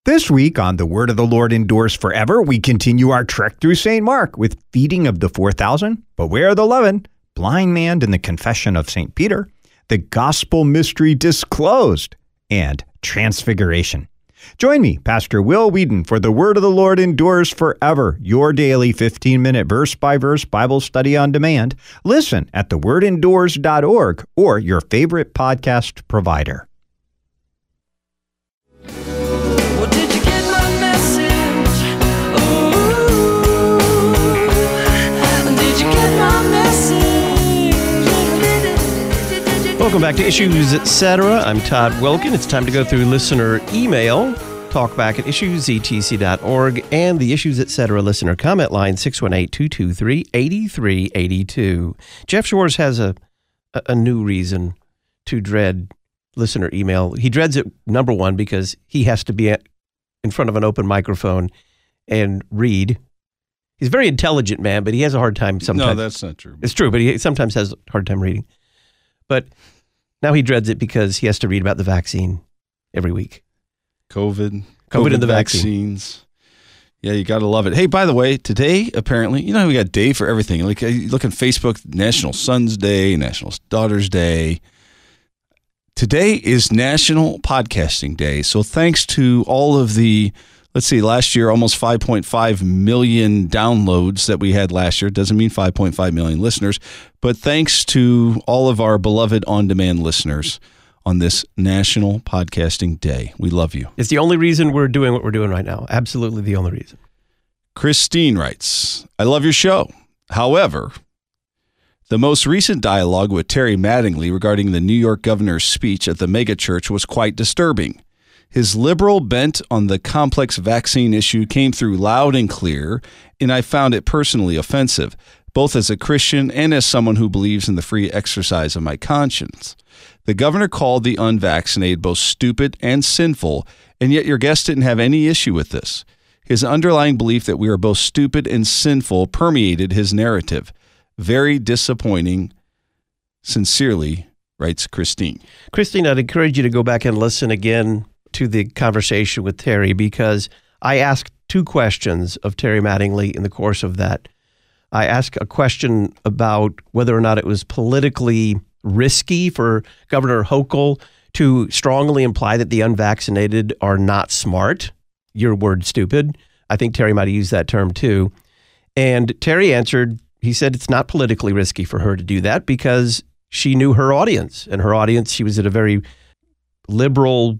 This week on The Word of the Lord Endures Forever, we continue our trek through St. Mark with Feeding of the 4,000, Beware of the Leaven, Blind Man and the Confession of St. Peter, the Gospel Mystery Disclosed, and Transfiguration. Join me, Pastor Will Whedon, for The Word of the Lord Endures Forever, your daily 15-minute verse-by-verse Bible study on demand. Listen at thewordendures.org or your favorite podcast provider. Welcome back to Issues Etc. I'm Todd Wilkin. It's time to go through listener email. Talkback at issuesetc.org and the Issues Etc. listener comment line 618-223-8382. Jeff Shores has a new reason to dread listener email. He dreads it, number one, because he has to be in front of an open microphone and read. He's a very intelligent man, but he has a hard time sometimes. No, that's not true. It's true, but he sometimes has a hard time reading. But now he dreads it because he has to read about the vaccine every week. COVID and the vaccines. Yeah, you got to love it. Hey, by the way, today, apparently, you know, we got a day for everything. Like, you look on Facebook, National Sons Day, National Daughters Day. Today is National Podcasting Day. So thanks to all of the, let's see, last year, almost 5.5 million downloads that we had last year. Doesn't mean 5.5 million listeners, but thanks to all of our beloved on-demand listeners on this National Podcasting Day. We love you. It's the only reason we're doing what we're doing right now. Absolutely the only reason. Christine writes, I love your show. However, the most recent dialogue with Terry Mattingly regarding the New York governor's speech at the megachurch was quite disturbing. His liberal bent on the complex vaccine issue came through loud and clear, and I found it personally offensive, both as a Christian and as someone who believes in the free exercise of my conscience. The governor called the unvaccinated both stupid and sinful, and yet your guest didn't have any issue with this. His underlying belief that we are both stupid and sinful permeated his narrative. Very disappointing. Sincerely, writes Christine. Christine, I'd encourage you to go back and listen again to the conversation with Terry, because I asked two questions of Terry Mattingly in the course of that. I asked a question about whether or not it was politically risky for Governor Hochul to strongly imply that the unvaccinated are not smart. Your word, stupid. I think Terry might have used that term too. And Terry answered, he said it's not politically risky for her to do that because she knew her audience. And her audience, she was at a very liberal,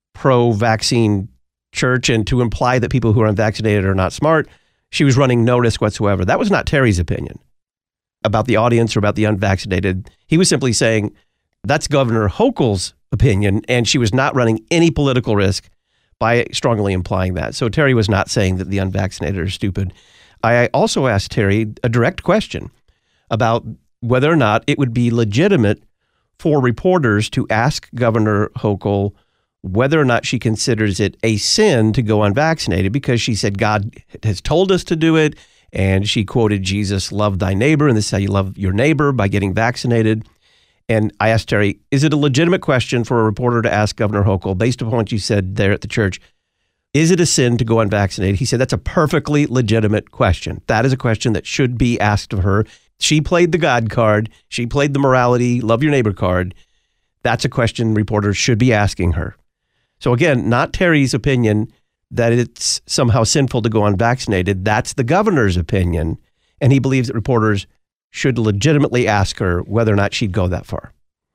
pro-vaccine church, and to imply that people who are unvaccinated are not smart, she was running no risk whatsoever. That was not Terry's opinion about the audience or about the unvaccinated. He was simply saying that's Governor Hochul's opinion, and she was not running any political risk by strongly implying that. So Terry was not saying that the unvaccinated are stupid. I also asked Terry a direct question about whether or not it would be legitimate for reporters to ask Governor Hochul whether or not she considers it a sin to go unvaccinated, because she said God has told us to do it, and she quoted Jesus, love thy neighbor, and this is how you love your neighbor, by getting vaccinated. And I asked Terry, is it a legitimate question for a reporter to ask Governor Hochul, based upon what you said there at the church, is it a sin to go unvaccinated? He said, that's a perfectly legitimate question. That is a question that should be asked of her. She played the God card. She played the morality, love your neighbor card. That's a question reporters should be asking her. So again, not Terry's opinion that it's somehow sinful to go unvaccinated. That's the governor's opinion. And he believes that reporters should legitimately ask her whether or not she'd go that far.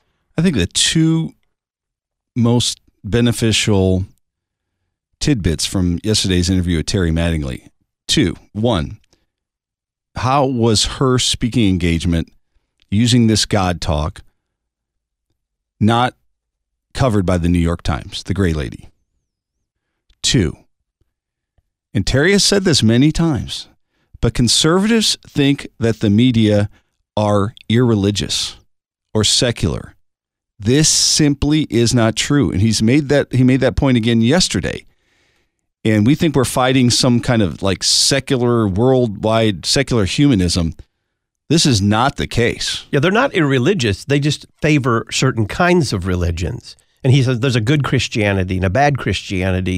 I think the two most beneficial tidbits from yesterday's interview with Terry Mattingly. Two. One, how was her speaking engagement using this God talk not covered by the New York Times, the gray lady? Two, and Terry has said this many times, but conservatives think that the media are irreligious or secular. This simply is not true. And he made that point again yesterday. And we think we're fighting some kind of like secular, worldwide secular humanism. This is not the case. Yeah, they're not irreligious. They just favor certain kinds of religions. And he says there's a good Christianity and a bad Christianity.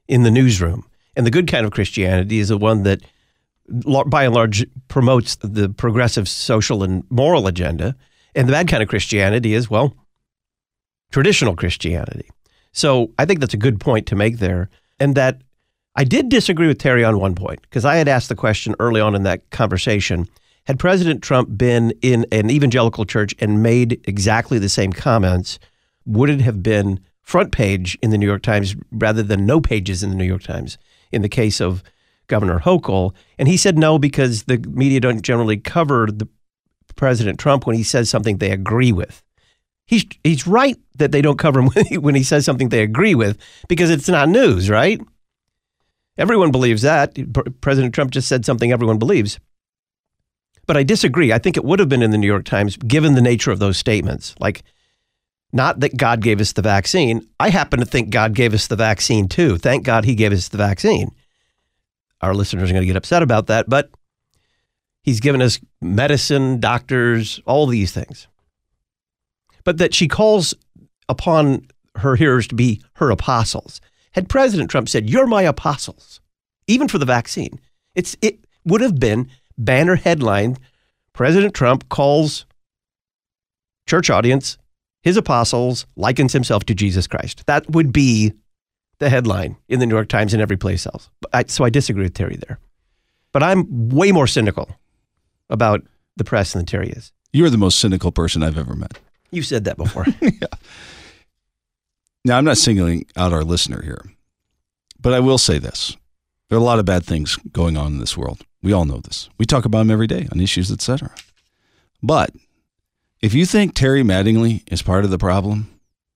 in the newsroom. And the good kind of Christianity is the one that, by and large, promotes the progressive social and moral agenda. And the bad kind of Christianity is, well, traditional Christianity. So I think that's a good point to make there. And that I did disagree with Terry on one point, because I had asked the question early on in that conversation, had President Trump been in an evangelical church and made exactly the same comments, would it have been front page in the New York Times rather than no pages in the New York Times in the case of Governor Hochul? And he said no, because the media don't generally cover the President Trump when he says something they agree with. He's right that they don't cover him when he says something they agree with, because it's not news, right? Everyone believes that. President Trump just said something everyone believes. But I disagree. I think it would have been in the New York Times, given the nature of those statements. Like, not that God gave us the vaccine. I happen to think God gave us the vaccine too. Thank God he gave us the vaccine. Our listeners are going to get upset about that, but he's given us medicine, doctors, all these things. But that she calls upon her hearers to be her apostles. Had President Trump said, "You're my apostles," even for the vaccine, it would have been banner headline, President Trump calls church audience his apostles, likens himself to Jesus Christ. That would be the headline in the New York Times and every place else. So I disagree with Terry there. But I'm way more cynical about the press than Terry is. You're the most cynical person I've ever met. You've said that before. Yeah. Now, I'm not singling out our listener here, but I will say this. There are a lot of bad things going on in this world. We all know this. We talk about them every day on issues, etc. But if you think Terry Mattingly is part of the problem,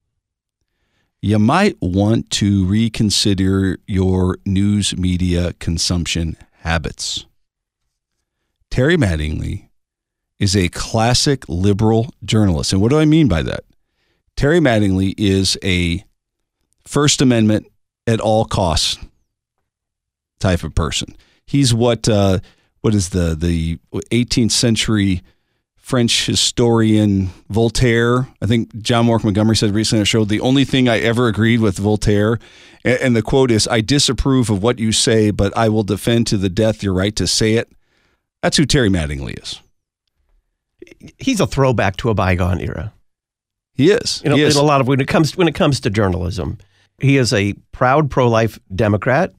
you might want to reconsider your news media consumption habits. Terry Mattingly is a classic liberal journalist. And what do I mean by that? Terry Mattingly is a First Amendment at all costs type of person. He's what is the 18th century French historian Voltaire. I think John Mork Montgomery said recently on a show, the only thing I ever agreed with Voltaire, and the quote is, "I disapprove of what you say, but I will defend to the death your right to say it." That's who Terry Mattingly is. He's a throwback to a bygone era. He is. In a lot of when it comes to journalism, he is a proud pro-life Democrat,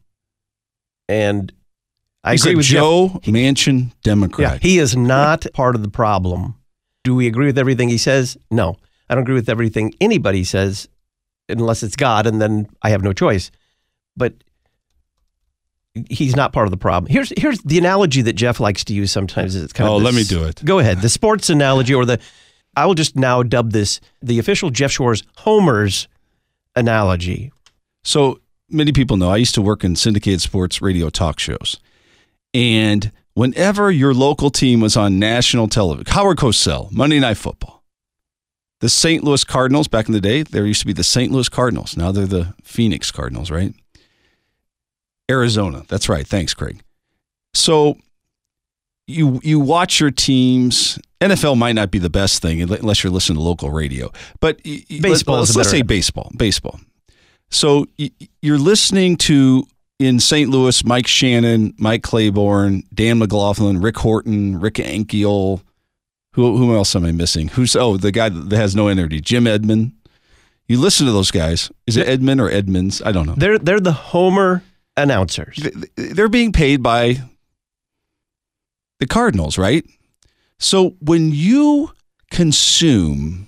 and I agree with Joe Manchin Democrat. Yeah, he is not part of the problem. Do we agree with everything he says? No, I don't agree with everything anybody says, unless it's God, and then I have no choice. But he's not part of the problem. Here's the analogy that Jeff likes to use sometimes. It's kind of let me do it. Go ahead. The sports analogy, or I will just now dub this the official Jeff Shores Homer's analogy. So many people know I used to work in syndicated sports radio talk shows. And whenever your local team was on national television, Howard Cosell, Monday Night Football, the St. Louis Cardinals, back in the day, there used to be the St. Louis Cardinals. Now they're the Phoenix Cardinals, right? Arizona. That's right. Thanks, Craig. So you watch your teams. NFL might not be the best thing unless you're listening to local radio. But let's say baseball. So you're listening to, in St. Louis, Mike Shannon, Mike Claiborne, Dan McLaughlin, Rick Horton, Rick Ankiel. Who else am I missing? The guy that has no energy, Jim Edmond. You listen to those guys. Is it Edmond or Edmonds? I don't know. They're the Homer announcers. They're being paid by the Cardinals, right? So when you consume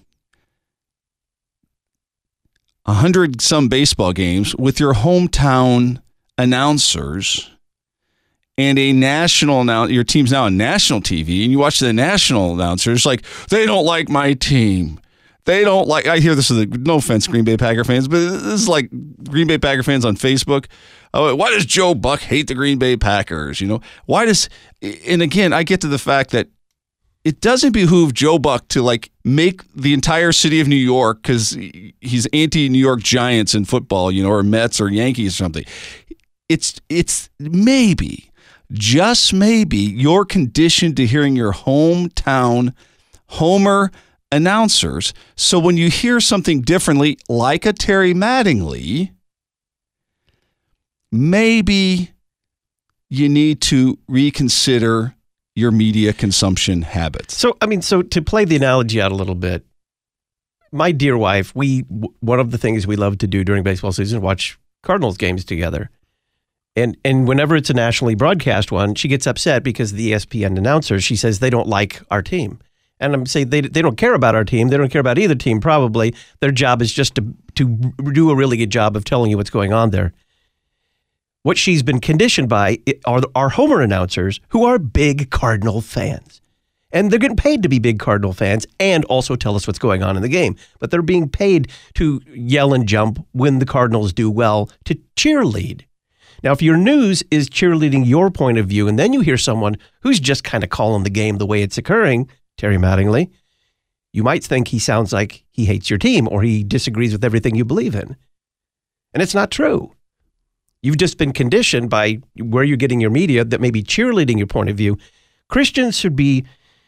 100-some baseball games with your hometown announcers and your team's now on national TV, and you watch the national announcers, like, they don't like my team. They don't like, I hear this, no offense, Green Bay Packer fans, but this is like Green Bay Packer fans on Facebook. Oh, why does Joe Buck hate the Green Bay Packers? And again, I get to the fact that it doesn't behoove Joe Buck to make the entire city of New York, because he's anti-New York Giants in football, or Mets or Yankees or something. It's maybe, just maybe, you're conditioned to hearing your hometown Homer announcers. So when you hear something differently, like a Terry Mattingly, maybe you need to reconsider your media consumption habits. So to play the analogy out a little bit, my dear wife, one of the things we love to do during baseball season is watch Cardinals games together. And whenever it's a nationally broadcast one, she gets upset because the ESPN announcers, she says they don't like our team. And I'm saying they don't care about our team. They don't care about either team, probably. Their job is just to do a really good job of telling you what's going on there. What she's been conditioned by are our Homer announcers who are big Cardinal fans. And they're getting paid to be big Cardinal fans and also tell us what's going on in the game. But they're being paid to yell and jump when the Cardinals do well, to cheerlead. Now, if your news is cheerleading your point of view, and then you hear someone who's just kind of calling the game the way it's occurring, Terry Mattingly, you might think he sounds like he hates your team or he disagrees with everything you believe in. And it's not true. You've just been conditioned by where you're getting your media that may be cheerleading your point of view. Christians should be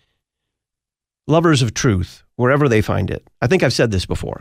lovers of truth wherever they find it. I think I've said this before.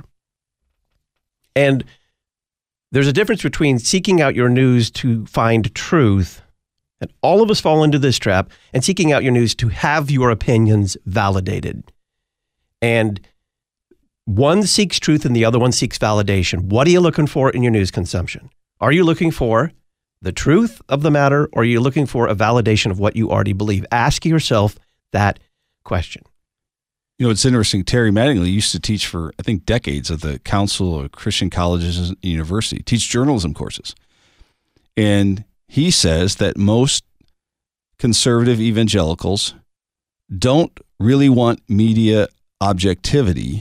And there's a difference between seeking out your news to find truth, and all of us fall into this trap, and seeking out your news to have your opinions validated. And one seeks truth and the other one seeks validation. What are you looking for in your news consumption? Are you looking for the truth of the matter, or are you looking for a validation of what you already believe? Ask yourself that question. You know, it's interesting. Terry Mattingly used to teach for, I think, decades at the Council of Christian Colleges and University, teach journalism courses. And he says that most conservative evangelicals don't really want media objectivity.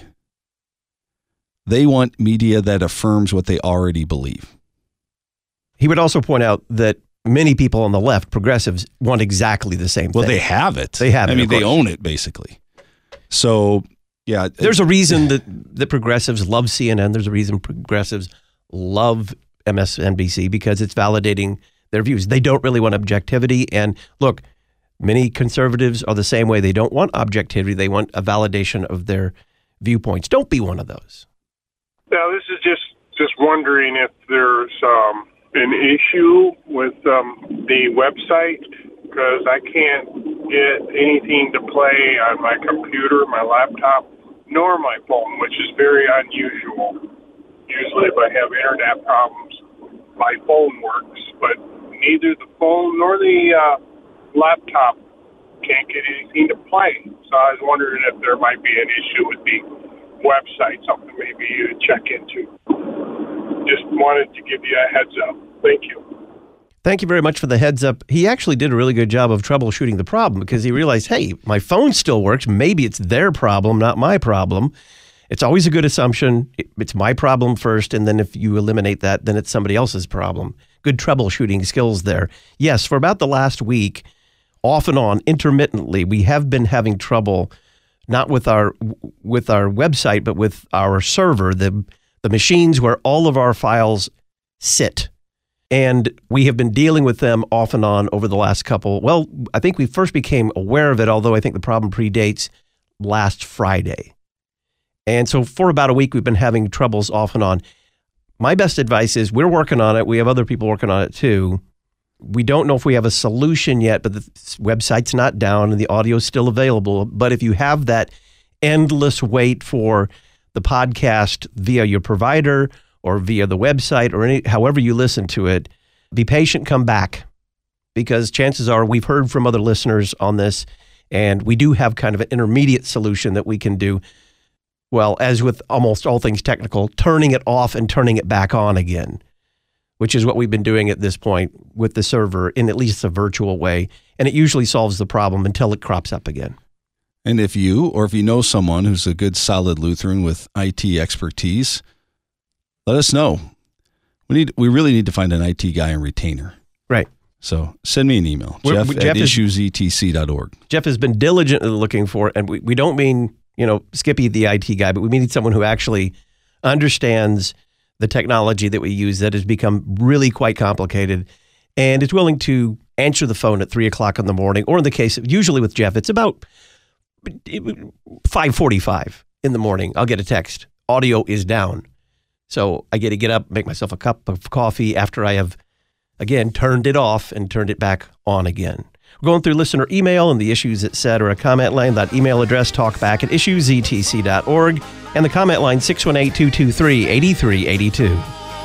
They want media that affirms what they already believe. He would also point out that many people on the left, progressives, want exactly the same thing. Well, they have it. They have it. I mean, they own it, basically. So, yeah. There's a reason that progressives love CNN. There's a reason progressives love MSNBC, because it's validating their views. They don't really want objectivity. And look, many conservatives are the same way. They don't want objectivity. They want a validation of their viewpoints. Don't be one of those. Now, this is just wondering if there's an issue with the website, because I can't get anything to play on my computer, my laptop, nor my phone, which is very unusual. Usually if I have internet problems, my phone works, but neither the phone nor the laptop can't get anything to play. So I was wondering if there might be an issue with the website, something maybe you check into. Just wanted to give you a heads up. Thank you. Thank you very much for the heads up. He actually did a really good job of troubleshooting the problem, because he realized, hey, my phone still works. Maybe it's their problem, not my problem. It's always a good assumption. It's my problem first, and then if you eliminate that, then it's somebody else's problem. Good troubleshooting skills there. Yes, for about the last week, off and on, intermittently, we have been having trouble, not with our website, but with our server, the machines where all of our files sit. And we have been dealing with them off and on over the last couple. Well, I think we first became aware of it, although I think the problem predates last Friday. And so for about a week, we've been having troubles off and on. My best advice is we're working on it. We have other people working on it too. We don't know if we have a solution yet, but the website's not down and the audio is still available. But if you have that endless wait for the podcast via your provider or via the website or however you listen to it, be patient, come back. Because chances are we've heard from other listeners on this, and we do have kind of an intermediate solution that we can do. Well, as with almost all things technical, turning it off and turning it back on again, which is what we've been doing at this point with the server in at least a virtual way. And it usually solves the problem until it crops up again. And if you know someone who's a good, solid Lutheran with IT expertise, let us know. We really need to find an IT guy and retainer. Right. So send me an email, Jeff@issuesetc.org. Jeff has been diligently looking for, and we don't mean, Skippy, the IT guy, but we need someone who actually understands the technology that we use that has become really quite complicated and is willing to answer the phone at 3:00 in the morning, or in the case of, usually with Jeff, it's about 5:45 in the morning. I'll get a text. Audio is down. So I get to get up, make myself a cup of coffee after I have again, turned it off and turned it back on again. We're going through listener email and the Issues Etc. comment line. That email address, talkback@issuesetc.org, and the comment line, 618-223-8382.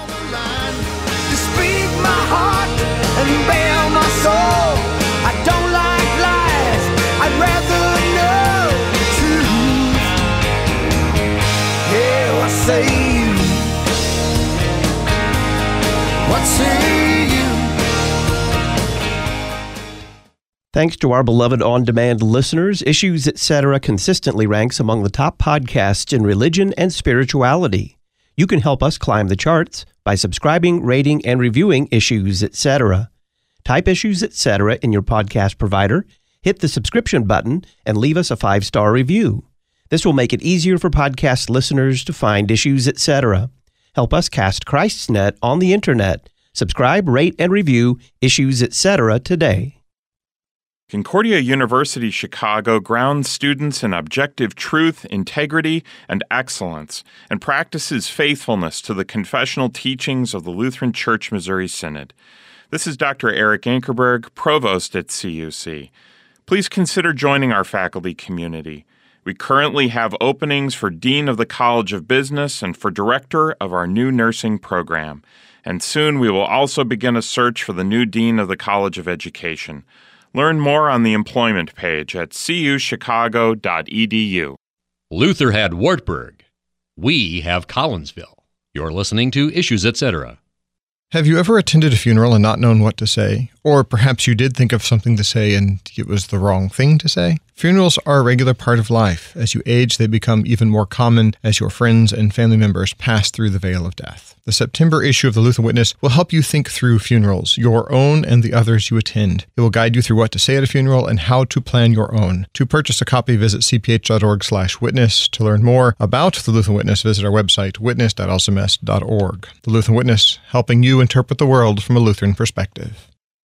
Thanks to our beloved on-demand listeners, Issues Etc. consistently ranks among the top podcasts in religion and spirituality. You can help us climb the charts by subscribing, rating, and reviewing Issues Etc. Type Issues Etc. in your podcast provider, hit the subscription button, and leave us a 5-star review. This will make it easier for podcast listeners to find Issues Etc. Help us cast Christ's net on the internet. Subscribe, rate, and review Issues Etc. today. Concordia University Chicago grounds students in objective truth, integrity, and excellence, and practices faithfulness to the confessional teachings of the Lutheran Church Missouri Synod. This is Dr. Eric Ankerberg, Provost at CUC. Please consider joining our faculty community. We currently have openings for Dean of the College of Business and for Director of our new nursing program. And soon we will also begin a search for the new Dean of the College of Education. Learn more on the employment page at cuchicago.edu. Luther had Wartburg. We have Collinsville. You're listening to Issues Etc. Have you ever attended a funeral and not known what to say? Or perhaps you did think of something to say and it was the wrong thing to say? Funerals are a regular part of life. As you age, they become even more common as your friends and family members pass through the veil of death. The September issue of the Lutheran Witness will help you think through funerals, your own and the others you attend. It will guide you through what to say at a funeral and how to plan your own. To purchase a copy, visit cph.org/witness. To learn more about the Lutheran Witness, visit our website, witness.lcms.org. The Lutheran Witness, helping you interpret the world from a Lutheran perspective.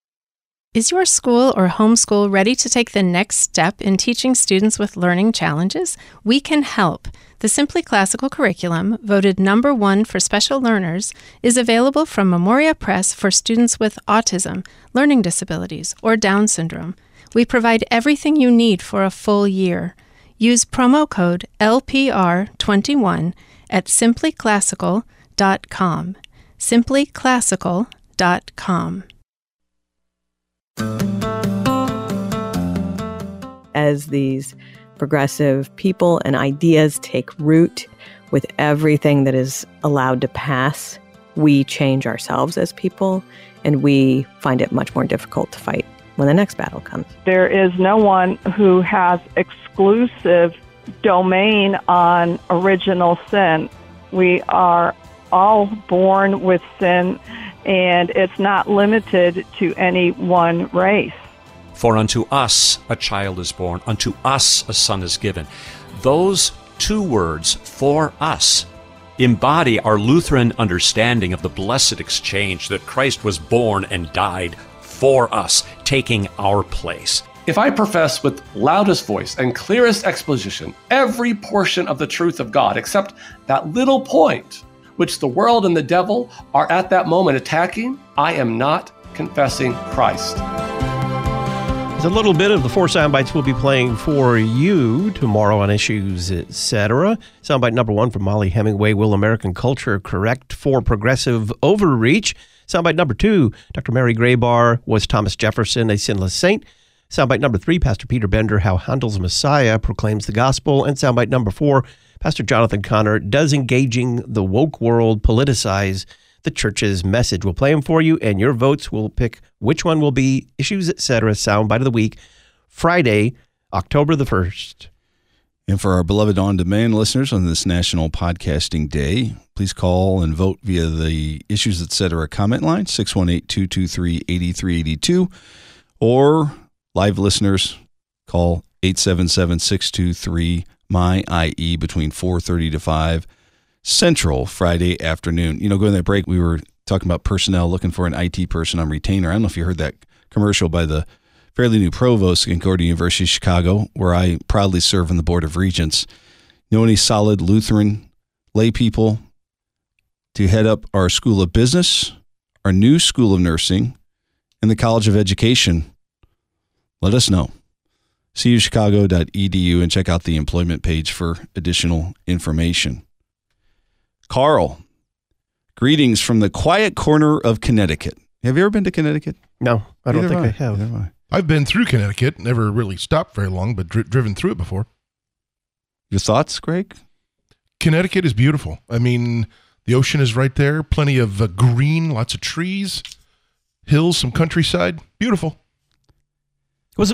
Is your school or homeschool ready to take the next step in teaching students with learning challenges? We can help. The Simply Classical curriculum, voted number 1 for special learners, is available from Memoria Press for students with autism, learning disabilities, or Down syndrome. We provide everything you need for a full year. Use promo code LPR21 at simplyclassical.com. simplyclassical.com. As these progressive people and ideas take root with everything that is allowed to pass, we change ourselves as people, and we find it much more difficult to fight when the next battle comes. There is no one who has exclusive domain on original sin. We are all born with sin, and it's not limited to any one race. For unto us a child is born, unto us a son is given. Those two words, for us, embody our Lutheran understanding of the blessed exchange that Christ was born and died for us, taking our place. If I profess with loudest voice and clearest exposition every portion of the truth of God, except that little point which the world and the devil are at that moment attacking, I am not confessing Christ. There's a little bit of the 4 sound bites we'll be playing for you tomorrow on Issues Etc. Soundbite number 1 from Molly Hemingway, Will American Culture Correct for Progressive Overreach? Soundbite number 2, Dr. Mary Graybar, Was Thomas Jefferson a Sinless Saint? Soundbite number 3, Pastor Peter Bender, How Handel's Messiah Proclaims the Gospel. And soundbite number 4, Pastor Jonathan Connor, Does Engaging the Woke World Politicize the Church's Message? We'll play them for you, and your votes will pick which one will be Issues Etc. Soundbite of the Week, Friday, October the 1st. And for our beloved on-demand listeners on this National Podcasting Day, please call and vote via the Issues Etc. comment line, 618-223-8382, or live listeners, call 877-623-MY-IE between 4:30 to 5 Central Friday afternoon. You know, going that break, we were talking about personnel looking for an IT person on retainer. I don't know if you heard that commercial by the fairly new provost at Concordia University Chicago, where I proudly serve on the Board of Regents. Know any solid Lutheran lay people to head up our School of Business, our new School of Nursing and the College of Education? Let us know. cuchicago.edu and check out the employment page for additional information. Carl, greetings from the quiet corner of Connecticut. Have you ever been to Connecticut? No, I don't think I have. I've been through Connecticut, never really stopped very long, but driven through it before. Your thoughts, Greg? Connecticut is beautiful. I mean, the ocean is right there, plenty of green, lots of trees, hills, some countryside. Beautiful. No,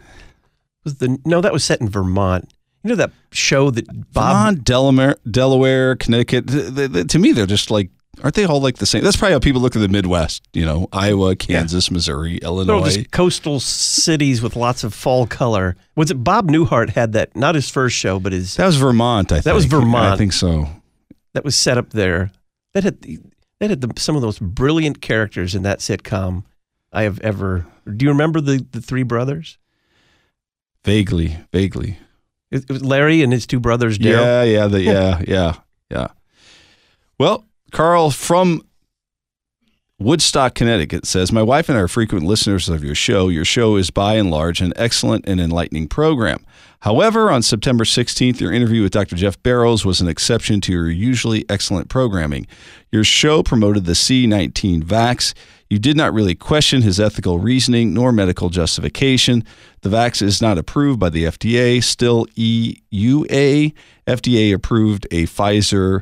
that was set in Vermont. You know that show that Bob... Vermont, Delaware, Connecticut. To me, they're just like, aren't they all like the same? That's probably how people look at the Midwest. You know, Iowa, Kansas, Missouri, Illinois. They're all just coastal cities with lots of fall color. Was it Bob Newhart had that? Not his first show, but his... That was Vermont, I think. That was Vermont. I think so. That was set up there. That had some of the most brilliant characters in that sitcom I have ever... Do you remember the three brothers? Vaguely. It was Larry and his two brothers, Daryl. Yeah. Well, Carl from Woodstock, Connecticut says, my wife and I are frequent listeners of your show. Your show is by and large an excellent and enlightening program. However, on September 16th, your interview with Dr. Jeff Barrows was an exception to your usually excellent programming. Your show promoted the C-19 vax. You did not really question his ethical reasoning nor medical justification. The vax is not approved by the FDA. Still EUA. FDA approved a Pfizer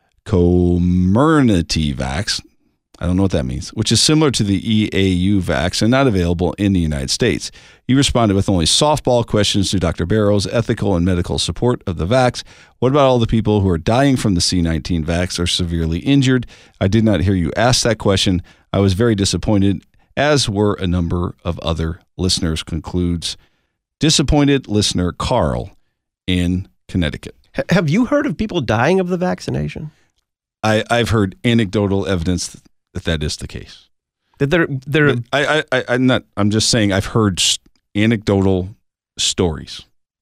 Comirnaty vax. I don't know what that means, which is similar to the EAU vax and not available in the United States. You responded with only softball questions to Dr. Barrows' ethical and medical support of the vax. What about all the people who are dying from the C-19 vax or severely injured? I did not hear you ask that question. I was very disappointed, as were a number of other listeners, concludes disappointed listener Carl in Connecticut. Have you heard of people dying of the vaccination? I've heard anecdotal evidence that is the case. That I'm just saying I've heard anecdotal stories.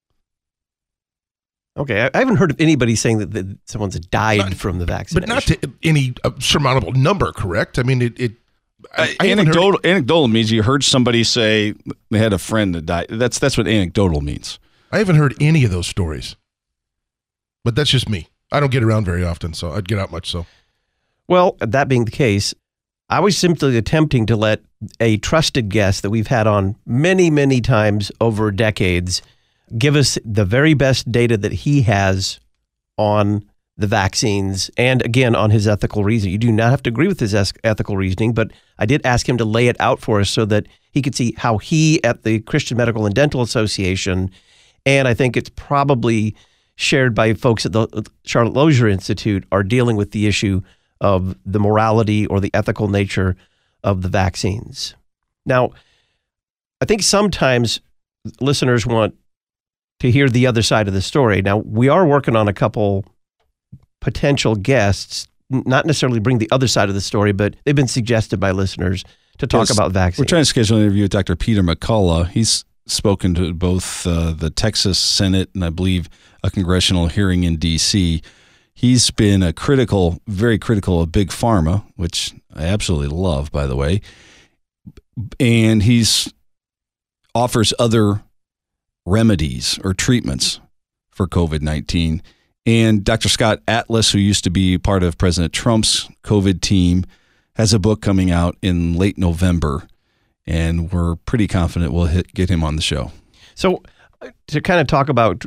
Okay, I haven't heard of anybody saying that someone's died from the vaccination. But not to any surmountable number, correct? I mean, anecdotal means you heard somebody say they had a friend that died. That's what anecdotal means. I haven't heard any of those stories. But that's just me. I don't get around very often, so I'd get out much so. Well, that being the case, I was simply attempting to let a trusted guest that we've had on many, many times over decades give us the very best data that he has on the vaccines and, again, on his ethical reasoning. You do not have to agree with his ethical reasoning, but I did ask him to lay it out for us so that he could see how he, at the Christian Medical and Dental Association, and I think it's probably shared by folks at the Charlotte Lozier Institute, are dealing with the issue of the morality or the ethical nature of the vaccines. Now, I think sometimes listeners want to hear the other side of the story. Now, we are working on a couple potential guests, not necessarily bring the other side of the story, but they've been suggested by listeners to talk about vaccines. We're trying to schedule an interview with Dr. Peter McCullough. He's spoken to both the Texas Senate and I believe a congressional hearing in D.C. He's been very critical of Big Pharma, which I absolutely love, by the way. And he's offers other remedies or treatments for COVID-19. And Dr. Scott Atlas, who used to be part of President Trump's COVID team, has a book coming out in late November. And we're pretty confident we'll get him on the show. So to kind of talk about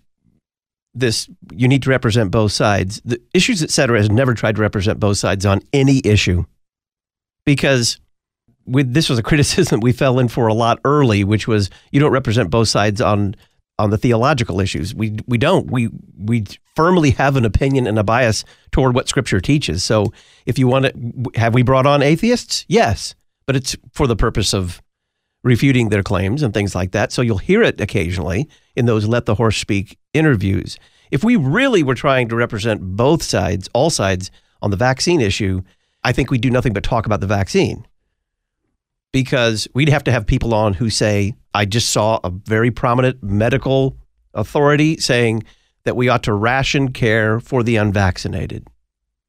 this, you need to represent both sides. The Issues Etc. has never tried to represent both sides on any issue because this was a criticism we fell in for a lot early, which was you don't represent both sides on the theological issues. We don't. We firmly have an opinion and a bias toward what Scripture teaches. So if you want to, have we brought on atheists? Yes, but it's for the purpose of refuting their claims and things like that. So you'll hear it occasionally in those Let the Horse Speak interviews. If we really were trying to represent both sides, all sides on the vaccine issue, I think we'd do nothing but talk about the vaccine. Because we'd have to have people on who say, I just saw a very prominent medical authority saying that we ought to ration care for the unvaccinated.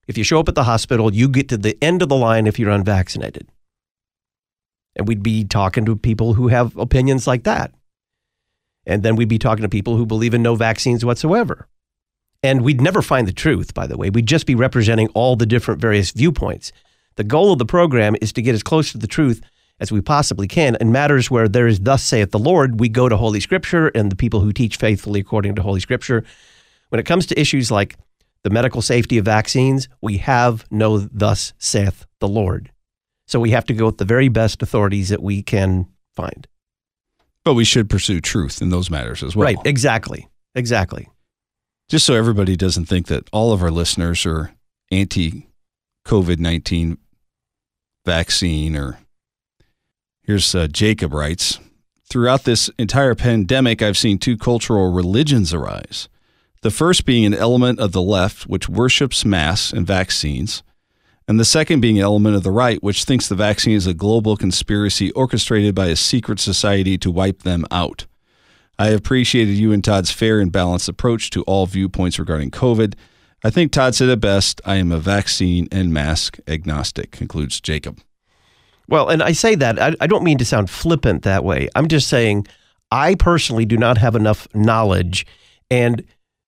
If you show up at the hospital, you get to the end of the line if you're unvaccinated. And we'd be talking to people who have opinions like that. And then we'd be talking to people who believe in no vaccines whatsoever. And we'd never find the truth, by the way. We'd just be representing all the different various viewpoints. The goal of the program is to get as close to the truth as we possibly can. In matters where there is thus saith the Lord, we go to Holy Scripture and the people who teach faithfully according to Holy Scripture. When it comes to issues like the medical safety of vaccines, we have no thus saith the Lord. So we have to go with the very best authorities that we can find. But we should pursue truth in those matters as well. Right, exactly. Just so everybody doesn't think that all of our listeners are anti-COVID-19 vaccine or... Here's Jacob writes, throughout this entire pandemic, I've seen two cultural religions arise. The first being an element of the left, which worships masks and vaccines, and the second being an element of the right, which thinks the vaccine is a global conspiracy orchestrated by a secret society to wipe them out. I appreciated you and Todd's fair and balanced approach to all viewpoints regarding COVID. I think Todd said it best. I am a vaccine and mask agnostic, concludes Jacob. Well, and I say that, I don't mean to sound flippant that way. I'm just saying I personally do not have enough knowledge, and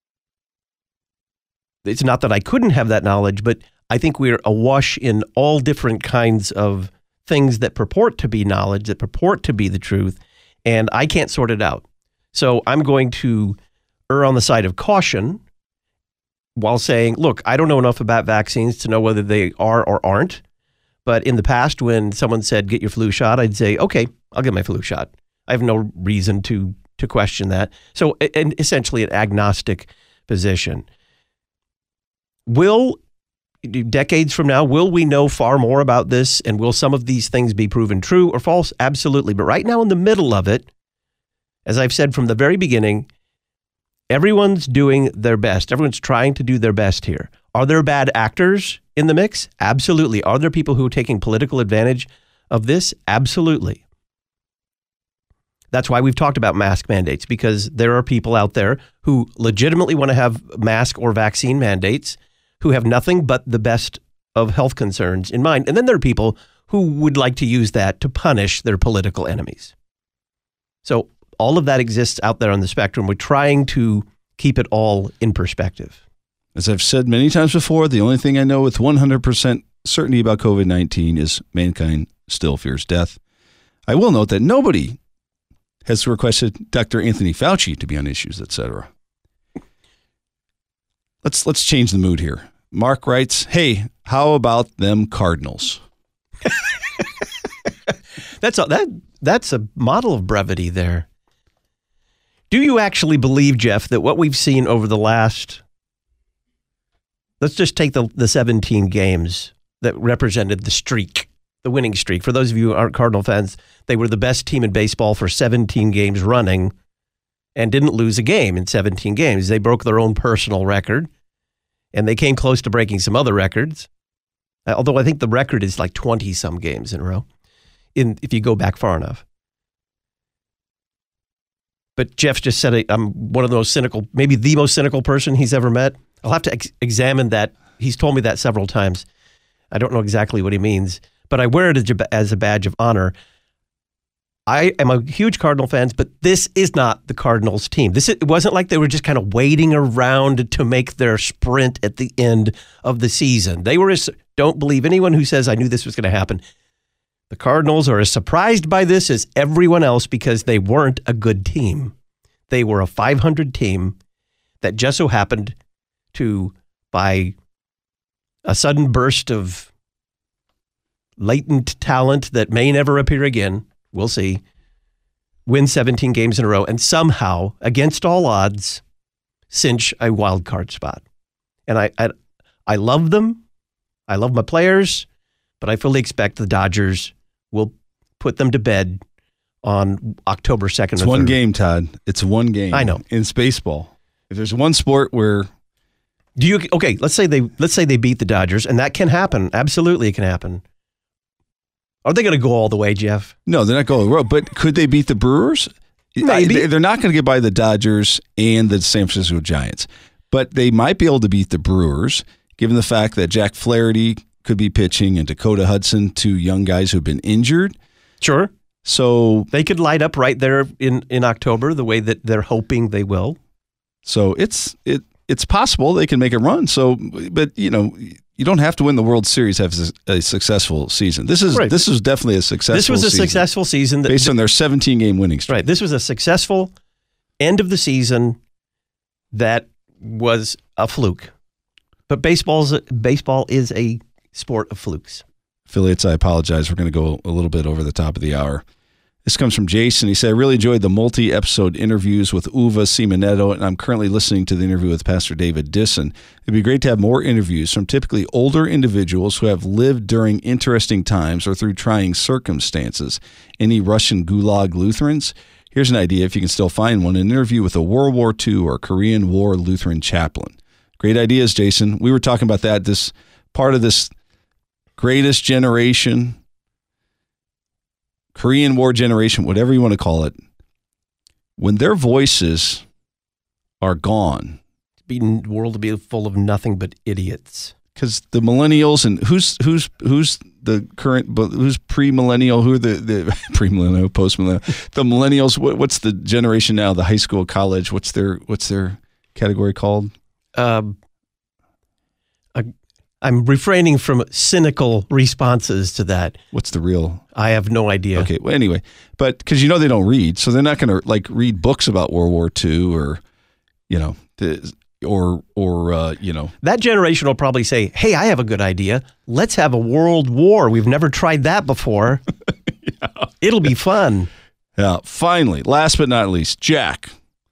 it's not that I couldn't have that knowledge, but I think we're awash in all different kinds of things that purport to be knowledge, that purport to be the truth, and I can't sort it out. So I'm going to err on the side of caution while saying, look, I don't know enough about vaccines to know whether they are or aren't. But in the past, when someone said, get your flu shot, I'd say, okay, I'll get my flu shot. I have no reason to question that. So, and essentially an agnostic position. Decades from now, will we know far more about this? And will some of these things be proven true or false? Absolutely. But right now in the middle of it, as I've said from the very beginning, everyone's doing their best. Everyone's trying to do their best here. Are there bad actors in the mix? Absolutely. Are there people who are taking political advantage of this? Absolutely. That's why we've talked about mask mandates, because there are people out there who legitimately want to have mask or vaccine mandates who have nothing but the best of health concerns in mind. And then there are people who would like to use that to punish their political enemies. So all of that exists out there on the spectrum. We're trying to keep it all in perspective. As I've said many times before, the only thing I know with 100% certainty about COVID-19 is mankind still fears death. I will note that nobody has requested Dr. Anthony Fauci to be on Issues, etc. Let's change the mood here. Mark writes, hey, how about them Cardinals? That's a model of brevity there. Do you actually believe, Jeff, that what we've seen over the last... Let's just take the 17 games that represented the streak, the winning streak. For those of you who aren't Cardinal fans, they were the best team in baseball for 17 games running and didn't lose a game in 17 games. They broke their own personal record, and they came close to breaking some other records, although I think the record is like 20-some games in a row, if you go back far enough. But Jeff just said I'm one of those cynical, maybe the most cynical person he's ever met. I'll have to examine that. He's told me that several times. I don't know exactly what he means, but I wear it as a badge of honor. I am a huge Cardinal fan, but this is not the Cardinals team. It wasn't like they were just kind of waiting around to make their sprint at the end of the season. Don't believe anyone who says, I knew this was going to happen. The Cardinals are as surprised by this as everyone else because they weren't a good team. They were a 500 team that just so happened to, by a sudden burst of latent talent that may never appear again, we'll see, win 17 games in a row and somehow, against all odds, cinch a wild card spot. And I love them. I love my players, but I fully expect the Dodgers will put them to bed on October 2nd. It's one game, Todd. It's one game. I know. In baseball. If there's one sport where... let's say they beat the Dodgers, and that can happen. Absolutely, it can happen. Are they going to go all the way, Jeff? No, they're not going all the way. But could they beat the Brewers? Maybe. They're not going to get by the Dodgers and the San Francisco Giants. But they might be able to beat the Brewers. given the fact that Jack Flaherty could be pitching and Dakota Hudson, 2 young guys who've been injured. Sure. So they could light up right there in October the way that they're hoping they will. So it's possible they can make a run. So, but you don't have to win the World Series to have a successful season. This is definitely a successful. This was a successful season based on their 17-game winning streak. Right. This was a successful end of the season that was a fluke. But baseball is a sport of flukes. Affiliates, I apologize. We're going to go a little bit over the top of the hour. This comes from Jason. He said, I really enjoyed the multi-episode interviews with Uva Simonetto, and I'm currently listening to the interview with Pastor David Disson. It'd be great to have more interviews from typically older individuals who have lived during interesting times or through trying circumstances. Any Russian Gulag Lutherans? Here's an idea, if you can still find one, an interview with a World War II or Korean War Lutheran chaplain. Great ideas, Jason. We were talking about that, this part of this greatest generation, Korean War generation, whatever you want to call it, when their voices are gone. The world will be full of nothing but idiots. Because the millennials and who's the current, who's premillennial, who are the premillennial, postmillennial, the millennials. What's the generation now? The high school, college. What's their category called? I'm refraining from cynical responses to that. What's the real? I have no idea. Okay. Well, anyway, but because they don't read, so they're not going to read books about World War II or, That generation will probably say, "Hey, I have a good idea. Let's have a world war. We've never tried that before. Yeah. It'll be fun." Yeah. Finally, last but not least, Jack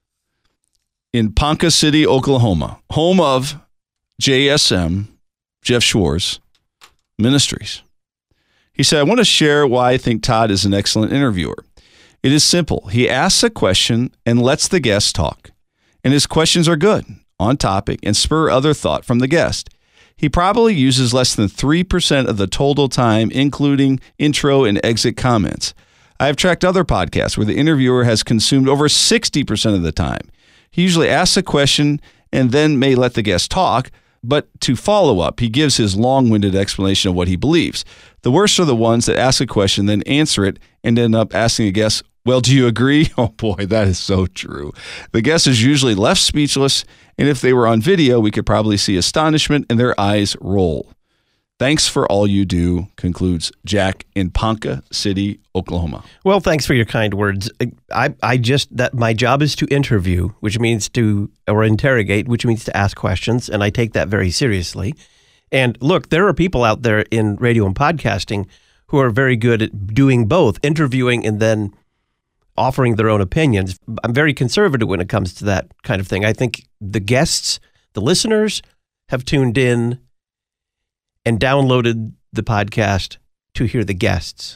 in Ponca City, Oklahoma, home of JSM. Jeff Schwartz Ministries. He said, I want to share why I think Todd is an excellent interviewer. It is simple. He asks a question and lets the guest talk. And his questions are good, on topic, and spur other thought from the guest. He probably uses less than 3% of the total time, including intro and exit comments. I have tracked other podcasts where the interviewer has consumed over 60% of the time. He usually asks a question and then may let the guest talk, but to follow up, he gives his long-winded explanation of what he believes. The worst are the ones that ask a question, then answer it, and end up asking a guest, well, do you agree? Oh boy, that is so true. The guest is usually left speechless, and if they were on video, we could probably see astonishment in their eyes roll. Thanks for all you do, concludes Jack in Ponca City, Oklahoma. Well, thanks for your kind words. That my job is to interview, which means or interrogate, which means to ask questions, and I take that very seriously. And look, there are people out there in radio and podcasting who are very good at doing both, interviewing and then offering their own opinions. I'm very conservative when it comes to that kind of thing. I think the guests, the listeners, have tuned in and downloaded the podcast to hear the guests.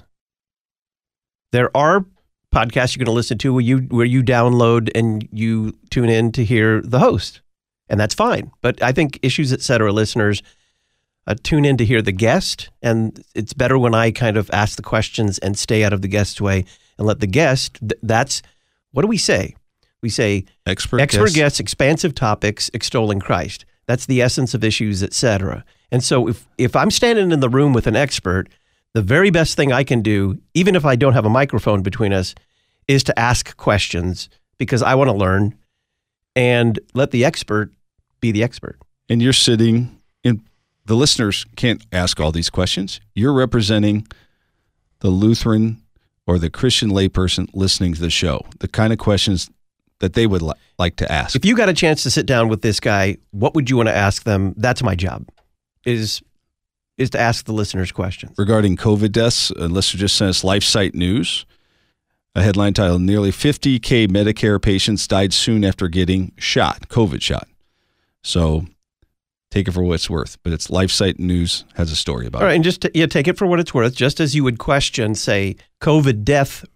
There are podcasts you're going to listen to where you download and you tune in to hear the host, and that's fine. But I think Issues Etc. listeners tune in to hear the guest, and it's better when I kind of ask the questions and stay out of the guest's way and let the guest. That's what do we say? We say expert guests, expansive topics, extolling Christ. That's the essence of Issues Etc. And so if I'm standing in the room with an expert, the very best thing I can do, even if I don't have a microphone between us, is to ask questions because I want to learn and let the expert be the expert. And you're sitting in, the listeners can't ask all these questions. You're representing the Lutheran or the Christian layperson listening to the show, the kind of questions that they would like to ask. If you got a chance to sit down with this guy, what would you want to ask them? That's my job, is to ask the listeners questions. Regarding COVID deaths, a listener just sent us LifeSite News, a headline titled, Nearly 50K Medicare patients died soon after getting COVID shot. So take it for what it's worth. But it's LifeSite News has a story about it. All right, and just take it for what it's worth. Just as you would question, say, COVID death,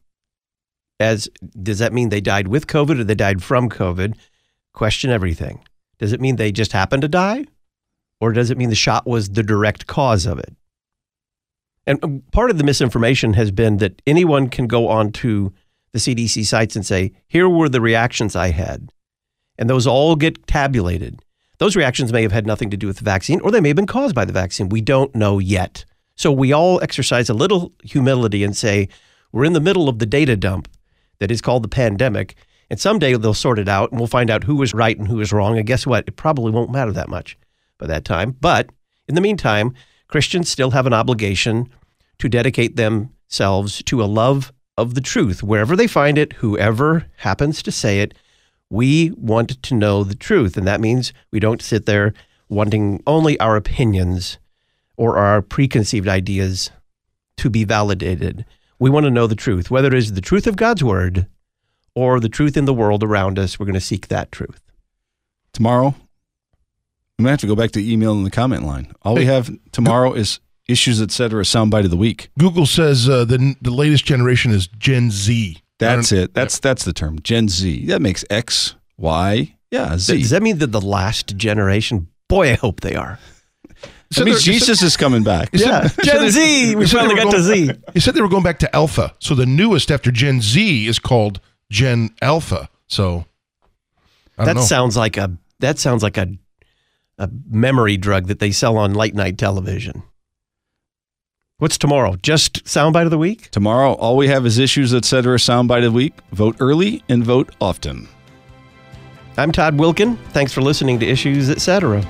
does that mean they died with COVID or they died from COVID? Question everything. Does it mean they just happened to die? Or does it mean the shot was the direct cause of it? And part of the misinformation has been that anyone can go on to the CDC sites and say, here were the reactions I had. And those all get tabulated. Those reactions may have had nothing to do with the vaccine, or they may have been caused by the vaccine. We don't know yet. So we all exercise a little humility and say, we're in the middle of the data dump that is called the pandemic, and someday they'll sort it out, and we'll find out who was right and who was wrong. And guess what? It probably won't matter that much by that time. But in the meantime, Christians still have an obligation to dedicate themselves to a love of the truth. Wherever they find it, whoever happens to say it, we want to know the truth. And that means we don't sit there wanting only our opinions or our preconceived ideas to be validated. We want to know the truth, whether it is the truth of God's word or the truth in the world around us. We're going to seek that truth. Tomorrow, I'm going to have to go back to email in the comment line. All we have tomorrow is Issues, Etc. soundbite of the week. Google says the latest generation is Gen Z. That's it. That's the term, Gen Z. That makes X, Y, Z. Does that mean that the last generation? Boy, I hope they are. That means Jesus is coming back. Yeah, Gen Z. We finally got to Z. He said they were going back to Alpha. So the newest after Gen Z is called Gen Alpha. So I don't know. Sounds like a memory drug that they sell on late night television. What's tomorrow? Just soundbite of the week? Tomorrow, all we have is Issues, Etc. soundbite of the week. Vote early and vote often. I'm Todd Wilkin. Thanks for listening to Issues, Etc.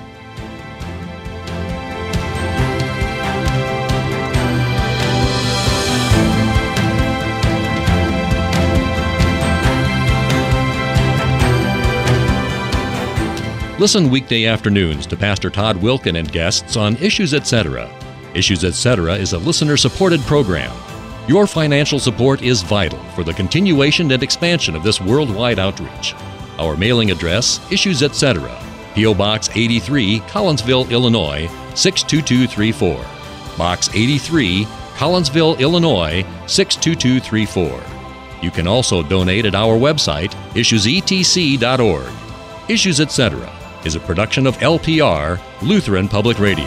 Listen weekday afternoons to Pastor Todd Wilkin and guests on Issues, Etc. Issues, Etc. is a listener-supported program. Your financial support is vital for the continuation and expansion of this worldwide outreach. Our mailing address, Issues, Etc., P.O. Box 83, Collinsville, Illinois, 62234. Box 83, Collinsville, Illinois, 62234. You can also donate at our website, issuesetc.org. Issues, Etc. is a production of LPR, Lutheran Public Radio.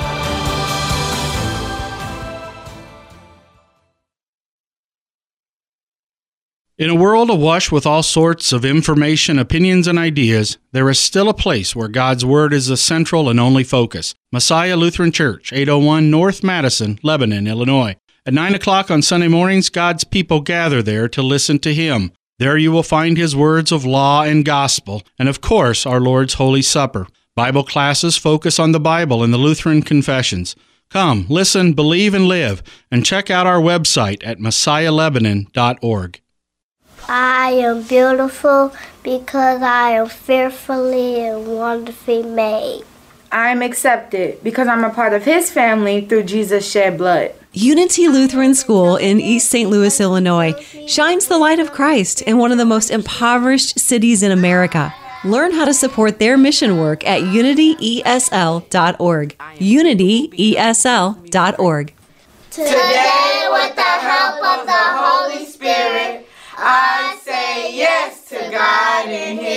In a world awash with all sorts of information, opinions, and ideas, there is still a place where God's Word is the central and only focus. Messiah Lutheran Church, 801 North Madison, Lebanon, Illinois. At 9 o'clock on Sunday mornings, God's people gather there to listen to Him. There you will find His words of law and gospel, and of course, our Lord's Holy Supper. Bible classes focus on the Bible and the Lutheran confessions. Come, listen, believe, and live, and check out our website at messiahlebanon.org. I am beautiful because I am fearfully and wonderfully made. I am accepted because I'm a part of His family through Jesus' shed blood. Unity Lutheran School in East St. Louis, Illinois, shines the light of Christ in one of the most impoverished cities in America. Learn how to support their mission work at unityesl.org. unityesl.org. Today, with the help of the Holy Spirit, I say yes to God and His